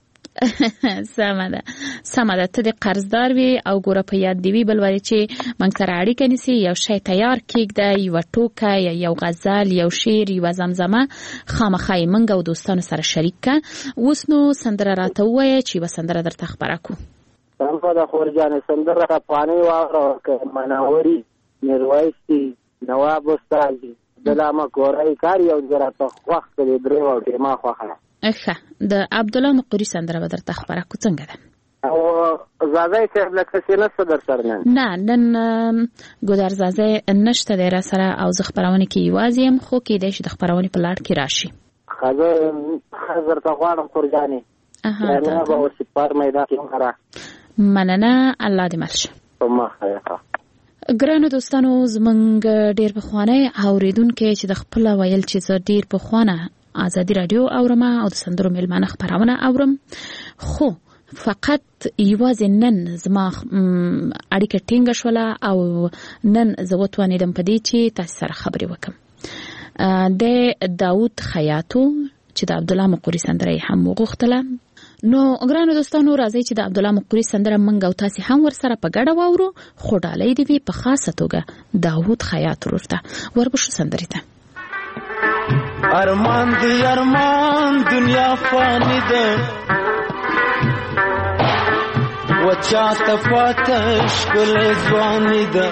سمه ده ته د قرضدار وي او ګوره په یاد دې وي بل وارې چې موږ سره اړیکه نیسي، یو شی تیار کېږده، یوه ټوکه یا یو غزل، یو شعر، یوه زمزمه خامخا یې موږ او دوستانو سره شریک که. اوس نو سندره راته ووایه چې یوه سندره درته خپره کړو. سمه ده خورجانې سندره افغانۍ واوره که مناوري میرویسي نواب استاد دلامه کورای کار یو راته خوښ کړي درې او ټیما خوښه. ښه د عبدالله مقري سندره به درته خپره کړو. څنګه ده؟ او زازی صاحب لکه چې نشته در سره نن ګودر زازی نشته دی را سره او زه خپرونې کې یوازې یم، خو کېدای شي د خپرونې په لړ کې راشي. ښه درته غواړم خورجانې نه به اوس پر میدان کې هم مننه. الله دې مل شه. په مخه. ګرانو دوستانو زمونږ ډېر پخوانی اورېدونکي چې د خپله ویل چې زه ډېر پخوانه آزادي راډیو اورم او د سندرو میلمانه خپرونه اورم، خو فقط یوازې نن زما اړیکه ټینګه شوله او نن زه وتوانېدم په دې چې تاسو سره خبرې وکړم. د داود خیاطو چې د عبدالله مقري سندره یې هم وغوښتله. نو ګرانو دوستانو راځئ چې د عبدالله مقري سندره موږ او تاسې هم ورسره په ګډه واورو، خو ډالۍ دې وي په خاصه توګه داود خیاط ورور ته. وربشو سندرې ته. ارمان دی ارمان دنیا فانی ده و چاته پاته ښکلی ځواني ده.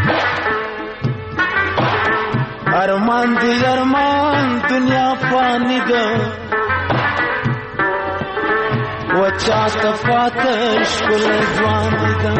ارمان دی ارمان دنیا فانی ده و چاته پاته ښکلی ځواني ده.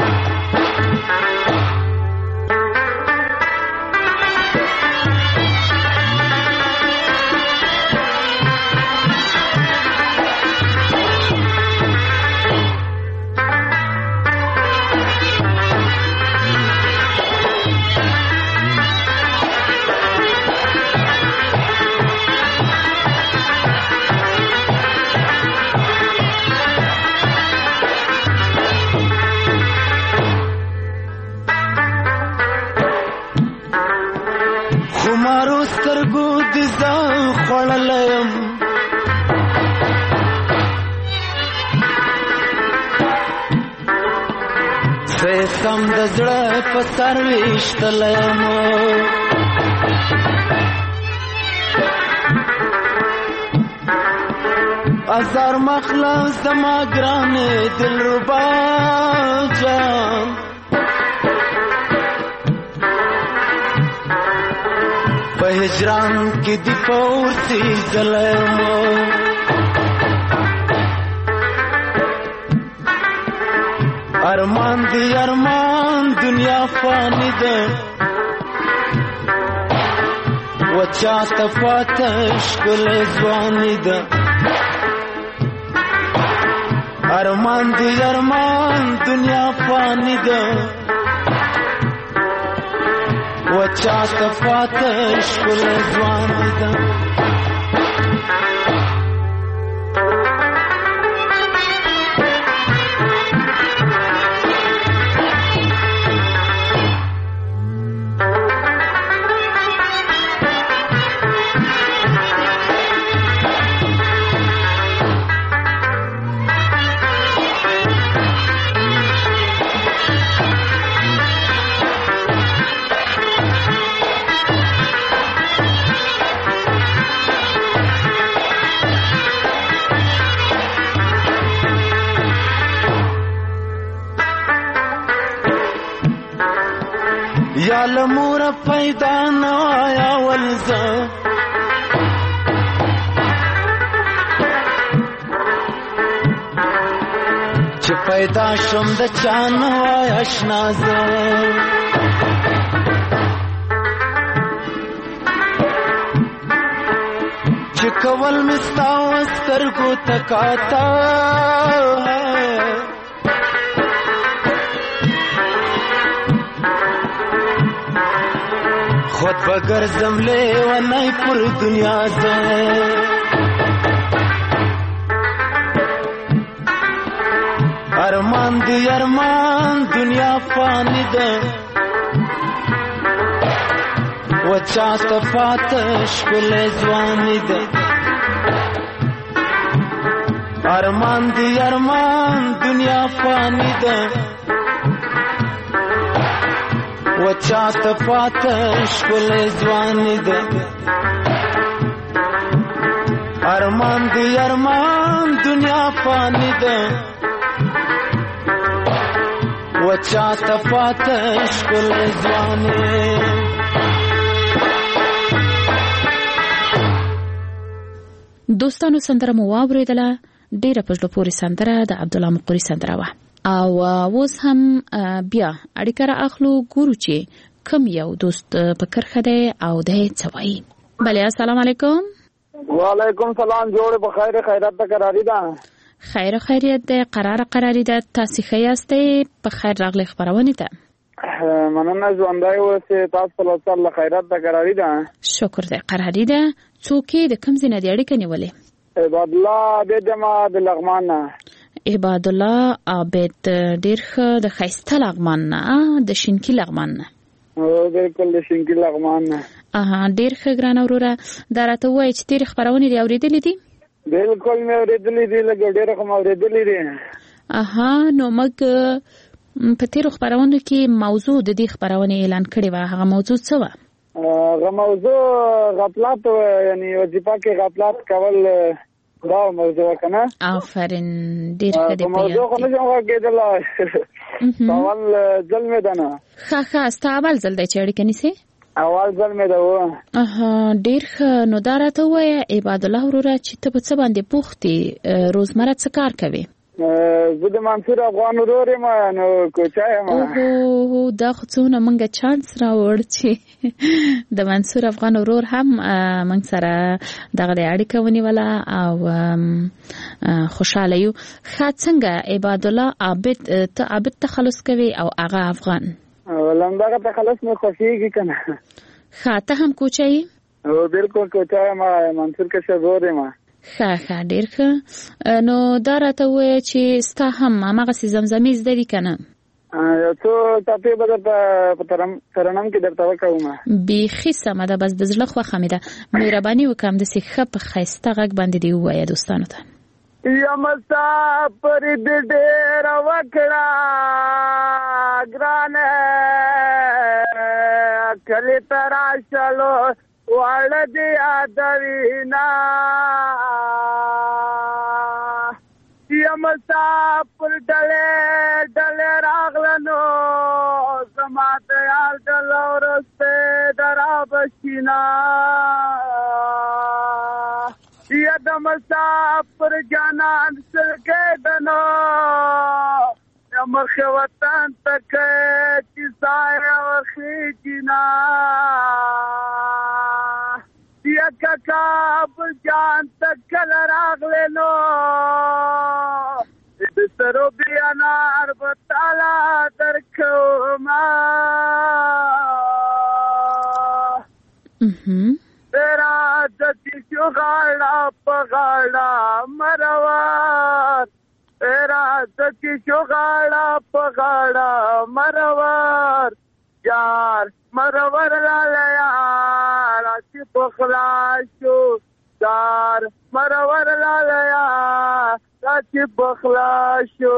خمارو سترګو دې زه خوړلی یم، زه سم د زړه په سر ویشتلی یم. ازار مخله زما ګرانې دلربا جان، په هجران کې دی پورتي ظلمو. ارمان دی ارمان دنیا فانی ده و چاته پاته ښکلی ځواني ده. ارمان دی ارمان دنیا فانی ده و چاته پاته ښکلی ځواني ده. یا لمور پیدا نوایا ولزا چې پیدا شم د چان وای آشنا زه چې کول مستا سترګو تکاتا خود بگر زملے و نئی پر دنیا زه ارمان دی ارمان دنیا فانی ده و چاست فاتش کل زوانی ده ارمان دی ارمان دنیا فانی ده و چاست فاتش کل زوانی ده ارمان دی ارمان دنیا فانی ده و چاست فاتش کل زوانی دوستانو سندره مو واوریدله ډیره په زړه پورې سندره د عبدالله مقری سندره وه او اوس هم بیا اړیکه را اخلو ګورو چې کوم یو دوست په کرخه دی او دی څه وایي. بله السلام علیکم. وعلیکم سلام. جوړ په خیر خیرات ته قراری ده. خیر خیریت ده قراری ده. تاسو ښه یاستئ؟ په خیر راغلی خپرونې ته. مننه ژوندی اوسئ. تاسو په لوستل خیرات ته قراری ده. شکر ده قراری ده. څوک د کوم ځای نه دی اړیکه نیولې؟ عبادالله عابد ما د لغمان نه. عبادالله عابد ډېر ښه د ښایسته لغمان نه د شینکي لغمان نه. بالکل د شینکي لغمان نه. ډېر ښه ګرانه وروره دا راته ووایه چې تېرې خپرونې دې اورېدلې دي؟ بالکل مې اورېدلې دي لږ ډېره خو مې اورېدلې دي. نو موږ په تېرو خپرونو کې موضوع د دې خپرونې اعلان کړې وه. هغه موضوع څه وه؟ هغه موضوع غفلت یعنی وظیفه کې غفلت کول دا موضوع کنه. آفرین ډېر ښه دی. موضوع خو نشم کېدلی اول ځل مې ده نه. ښه ستا اول ځل دی چې اړیکه نیسې؟ اول ځل مې ده و. ډېر ښه. نو دا راته ووایه عبادالله وروره چې ته په څه باندې بوخت یې؟ روزمره څه کار کوې؟ زه د منصور افغان ورور یم نو کوچا یم. دا خو څونه موږ چانس راوړ چې د منصور افغان ورور هم موږ سره دغه اړیکه ونیوله او خوشحاله یو. ښه څنګه عبادالله عابد ته عابد تخلص کوي او هغه افغان؟ همدغه تخلص مې خوښېږي که نه. ښه ته هم کوچه یې؟ بالکل کوچا یم. منصور کشر ورور یم. ښه ډېر ښه. نو دا راته ووایه چې ستا هم هماغسې زمزمې زده دي که نه؟ یو څو ټاپې به درته په ترنم کې درته وکوم. بیخي سمه ده. بس د زړه خوښه مې ده. مهرباني وکړه همداسې ښه په ښایسته غږ باندې دې ووایه دوستانو ته. یا مسافر دې ډېره وکړه ګرانه کلي ته راشلو واړه دې یادوینا یا مسافر ډلې راغلنو زما د یار ډله ورسته درا بشینا یا د مسافر جانان سرګې دنو یا مرخ وطن تک چې سایه وخی جنا یا کاب جان تک راغله نو د سرو بیا نار بتالا درکو ما تیرا دتی شو غاړه پغاړه مروار تیرا دتی شو غاړه پغاړه مروار یار مرور لاله چې بخلاشو دار مرور لاله چې بخلاشو.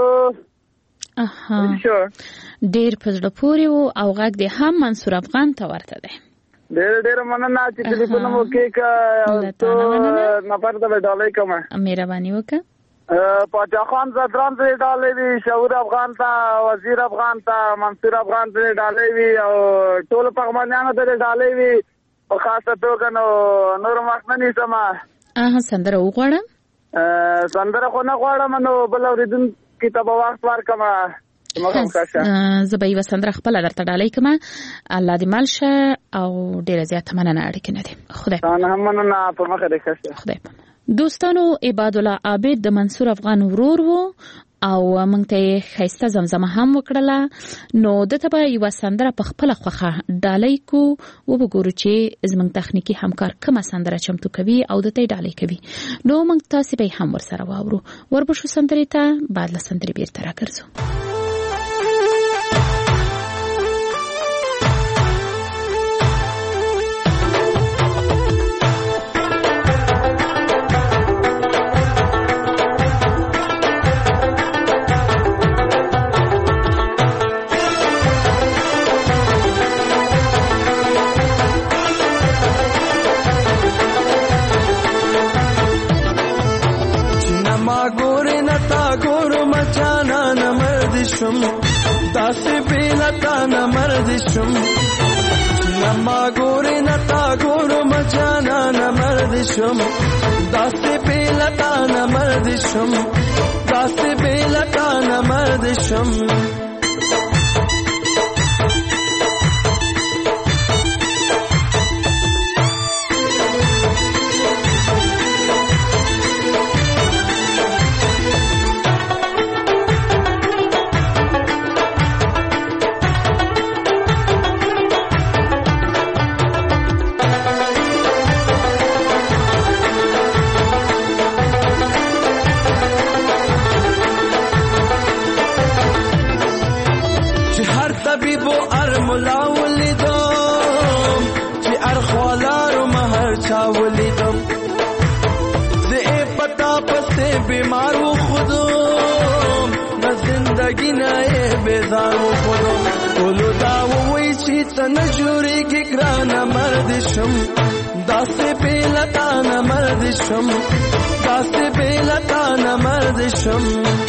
ډېر په زړه پورې و او غږ دې هم منصور افغان ته ورته دی. ډېر مننه چې ټلیفون مو کېکه تو نفر ته ډالۍ کوم. مهرباني وکړه. پاچا خان زدران ته ډالۍ وي، شعور افغان ته، وزیر افغان ته، منصور افغان ته ډالۍ وي او ټول پغمانیانو ته ډالۍ وي. په خاصه توګه نو نور وخت نه نیسم. سندره وغواړم؟ سندره خو نه غواړم. نو بل اورېدونکي کې ته به وخت ورکړم زه به یوه سندره خپله درته ډالۍ کړم. الله دې مل شه او ډېره زیاته مننه. اړیکې نه دي. خدای مننه په مخه دې ښه شه. خدای دوستانو عباد الله عابد د منصور افغان ورور وو او موږ ته ښایسته زمزمه هم وکړله. نو دته به یوه سندره په خپله خوښه ډالۍ کو وبګورو چې زموږ تخنیکي همکار کومه سندره چمتو کوي او دته یې ډالۍ کوي. نو موږ تاسې به یې هم ورسره واورو. وربشو سندرې ته بعد له سندرې بیرته راګرځو. داسې بیلتا نه مرد شم لما ګورې نه تا ګورم جانا نه مرد شم داسې بیلتا نه مرد شم داسې بیلتا نه مرد شم نجوري کی ګرانه مرد شم داسې بیلتا نه مرد شم داسې بیلتا نه مرد شم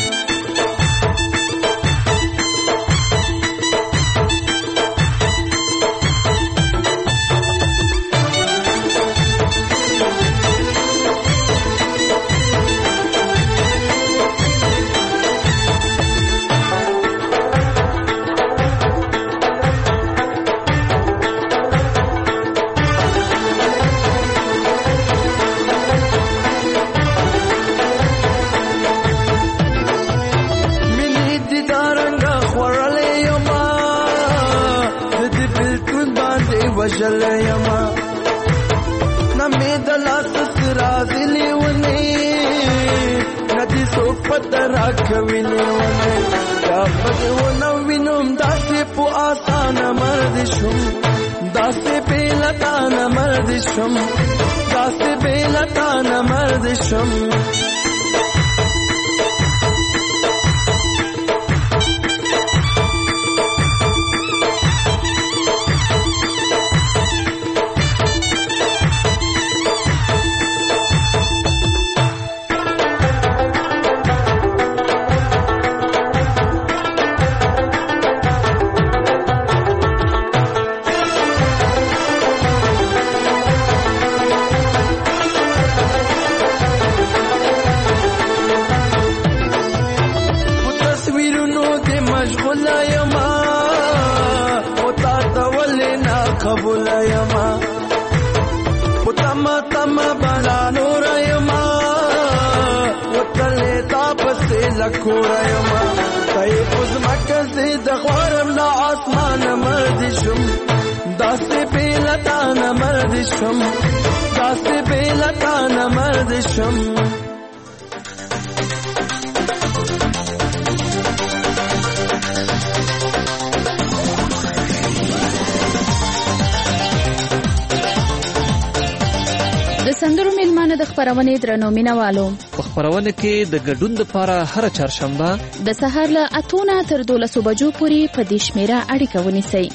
خبرونه درنو مینوالو په خبرونه کې د ګډون لپاره هر چهارشنبه د سهار له 8 تر 12 بجو پورې په دې شمیره اړیکه ونیسئ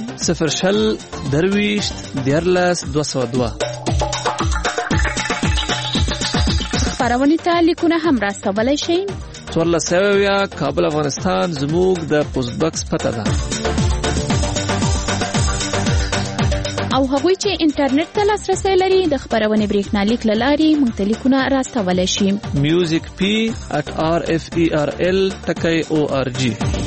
0 درويش دیرلس 202 خبرونه ته لیکونه هم راستولای شئ 14 کابل افغانستان زموږ د پوسټ باکس پته ده او هغوی چې انټرنیټ ته لاسرسي لري د خبرونې بریښنالیک لاري موږ ته لیکونه راستولی شي. musicp@rferl.org.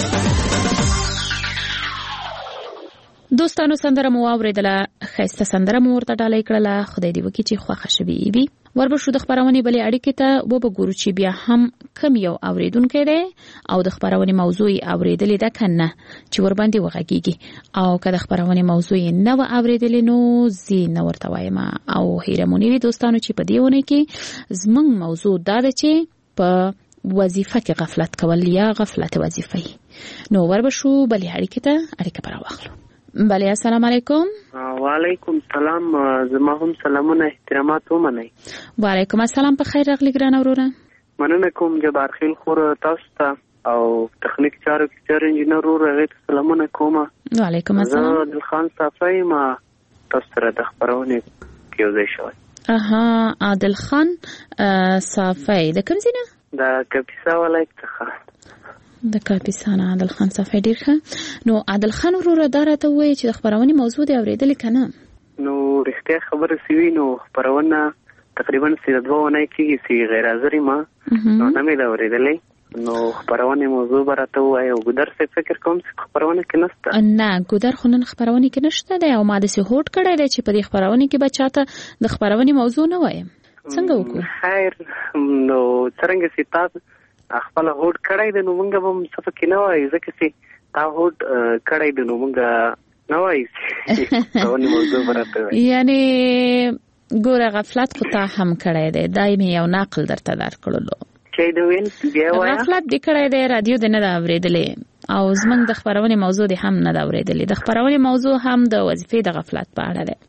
دوستانو سندره مو واوریدله، ښایسته سندره مو ورته ډالۍ کړله. خدای دې وکړي چې خوښه شوي وي. وربشو د خبرونې بلې اړیکې ته وګورو چې بیا هم کم یو اوریدونکی دی او د خبرونې موضوع اوریدلې ده که نه چې ورباندې وغږیږي، او که د خبرونې موضوع نه و اوریدلې نو زه نه ورته وایم. او هیرمونې وي دوستانو چې په دې ونه کې زموږ موضوع دا ده چې په وظیفه کې غفلت کول یا غفلت وظیفه. نو وربشو بلې اړیکې ته اړیکه پر واخلو. بله، السلام علیکم. وعلیکم السلام. زما هم سلامونه احترامات ومنئ. وعلیکم السلام. په خیر راغلی ګرانه وروره. مننه کوم جبار خیل خور تاسو ته او تخنیک چارو کې چار انجینر وروره هغې ته سلامونه کوم. وعلیکم السلام. زه عادلخان صافی ما تاسو سره د خبرونې کې یو ځای شوی. عادلخان صافی د کوم ځای نه؟ د کاپیسا ولایت څخه. د کاپیسا نه عادلخان صافی، ډېر ښه. نو عادلخان وروره دا راته ووایي چې د خبرونې موضوع دې اورېدلې که نه؟ نو رښتیا خبره سوي، نو خبرونه تقریبا 2 اونۍ کېږي چې غیر حاضر یم، نو نه مې ده اورېدلې. نو خبرونې موضوع به راته ووایي. او ګودر صاحب فکر کوم چې خبرونه کې نشته. نه، ګودر خو نن خبرونې کې نشته دی، او ما داسې هوډ کړی دی چې په دې خبرونې کې به چاته د خبرونې موضوع نه وایم. څنګه وکړو؟ خیر، نو څرنګه چې تاسو خپل هوډ کړی دی نو موږ به هم څه پکې نه وایو، ځکه چې تا هوډ کړی دی نو موږ نه وایو چې خبرونې موضوع به راته وایي. یعنې ګوره غفلت خو تا هم کړی دی، دا مې یو نقل درته درکړلو. چې د وین بیا وایه غفلت دې کړی دی، رادیو دې نه ده اورېدلې، او زموږ د خبرونې موضوع دې هم نه ده اورېدلې. د خبرونې موضوع هم د وظیفې د غفلت په اړه دی.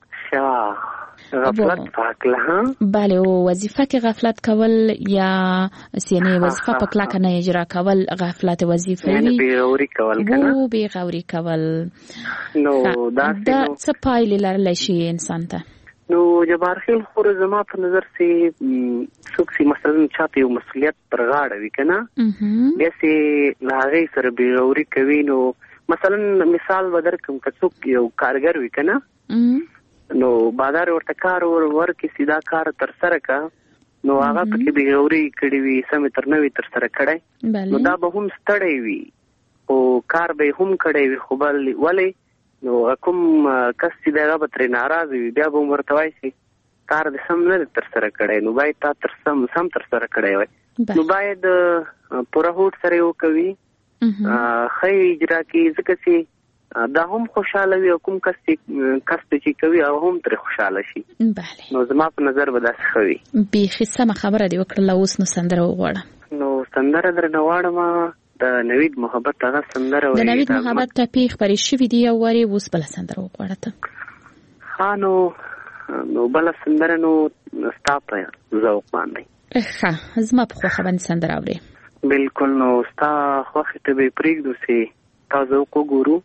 غفلت پاکله ها؟ بله، او وظیفه کې غفلت کول یا یعنی وظیفه په کلکه نه اجرا کول غفلت وظیفه وي، یعنی بېغوري کول کنه؟ او بېغوري کول. نو دا څه پایلې لرلی شي انسان ته؟ نو جبار خیل خور زما په نظر چې څوک چې مثلا چاته یو مسؤلیت پر غاړه وي که نه، بیا چې له هغې سره بېغوري کوي. نو مثلا مثال به درکړم، که څوک یو کارګر وي که نه، نو بادار ورته کار ورکړي چې دا کار ترسره که، نو هغه پکې بېغوري کړې وي، سمې تر نه وي ترسره کړی، نو دا به هم ستړی وي او کار به یې هم کړی وي، خو ولې نو کوم کس چې دی هغه به ترې ناراض وي، بیا به هم ورته وایي چې کار دې سم نه دی ترسره کړی، نو باید تا سم ترسره کړی وای. نو باید پوره هوډ سره یې وکوي، ښه اجرا کړي، ځکه چې دا هم خوشحاله وي او کوم کس چې کوي هغه هم ترې خوشحاله شي. نو زما په نظر به داسې ښه وي. بیخي سمه خبره دې وکړله. اوس نو سندره وغواړم. نو سندره درنه غواړم د نوید محبت هغه سندره د نوید محبت ټپې خپرې شوي دي یو وارې، اوس بله سندره وغواړه ته. ښه، نو بله سندره نو ستا په ذوق باندې. ښه، زما په خوښه باندې سندره اورې. بلکل، نو ستا خوښې ته به یې پرېږدو چې تا ذوق وګورو.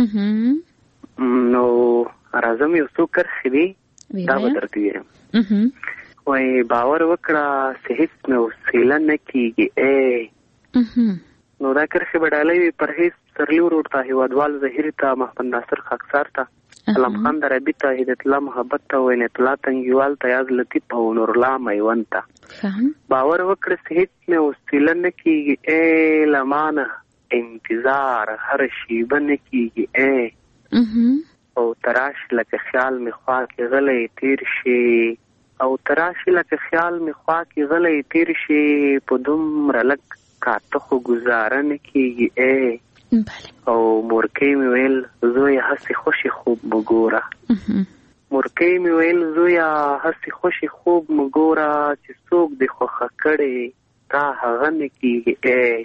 نو راځم یو څو کرښې دي، دا به درته ویم. وایي باور وکړه چې هېڅ مې وسیله نه کېږي نو دا کرښې به ډالۍ وي پرهیز سرلي ورور ته، هېوادوال ظهیر ته، محمد ناصر خاکسار ته، سلام خان دربي ته، هدایت الله محبت ته، وینت الله تنګیوال ته، یاز لطیف او نور الله میوند ته. باور وکړه چې هېڅ مې وسیله نه کېږي لمانه انتظار هر شیبه نه کېږي او تراشي لکه خیال مې خوا کې غلی تیر شي، او تراشي لکه خیال مې خوا کې غلی تیر شي، په دومره لږ کاته خو ګزاره نه کېږي او مورکۍ مې ویل زویه هسې خوشې خوب مه ګوره، مورکۍ مې ویل زویه هسې خوشې خوب مه ګوره، چې څوک دې خوښه کړې تا هغه نه کېږي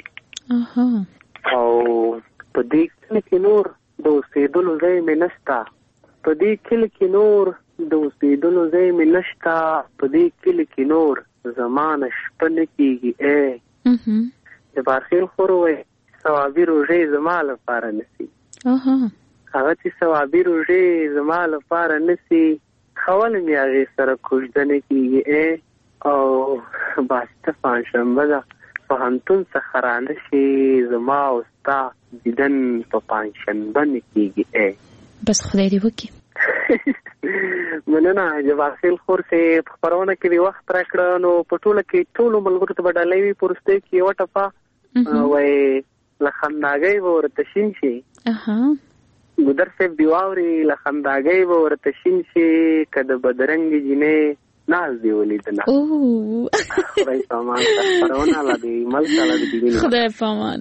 او په دې کلي کې نور د اوسېدلو ځای مې نشته، په دې کلي کې نور د اوسېدلو ځای مې نشته، په دې کلي کې نور زمانه شپه نه کېږي جبار خیل خور وایي ثوابي روژې زما لپاره نسي، هغه چې ثوابي روژې زما لپاره نسي، خول مې هغې سره کوژده نه کېږي او باسته پنجشنبه ده پوهنتون څخه رانه شي، زما او ستا دیدن په پنجشنبه نه کېږي بس خدای دې وکړي. مننه جواخیل خور سي خبرونه کې دی وخت راکړه نو په ټوله کې ټولو ملګرو ته بدلې وي پرسته کې وټپا وای لخنداګي ورته شین شي ګدر سیب دیواوري لخنداګي ورته شین شي کده بدرنګ جنې ناز دی ولیدنه خدای پامان خبرونه لدی ملته لدی خدای پامان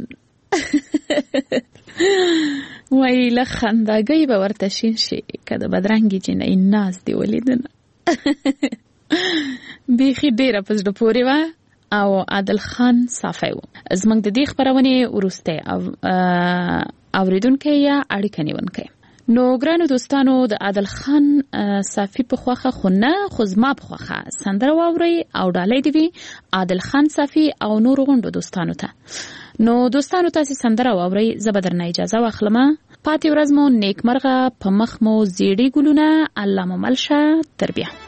وای لخنداګي به ورته شین شي کده بدرنګي جنې ناز دی ولیدنه بیخي ډیره پزړه پورې و او عادل خان صافی و زمنګ د دې خبرونه ورسته اوریدونکو یا اړیکه نیونکو نو ګرانو دوستانو د عادل خان صافی په خوخه خونه خو زما په خوخه سندره واوري او ډالۍ دی عادل خان صافی او نور غوندو دوستانو ته نو دوستانو تاسو سندره واوري زبدرنه اجازه واخلم پاتې ورځ مو نیک مرغه په مخ مو زیړی ګلونه الله مو ملشه تربیه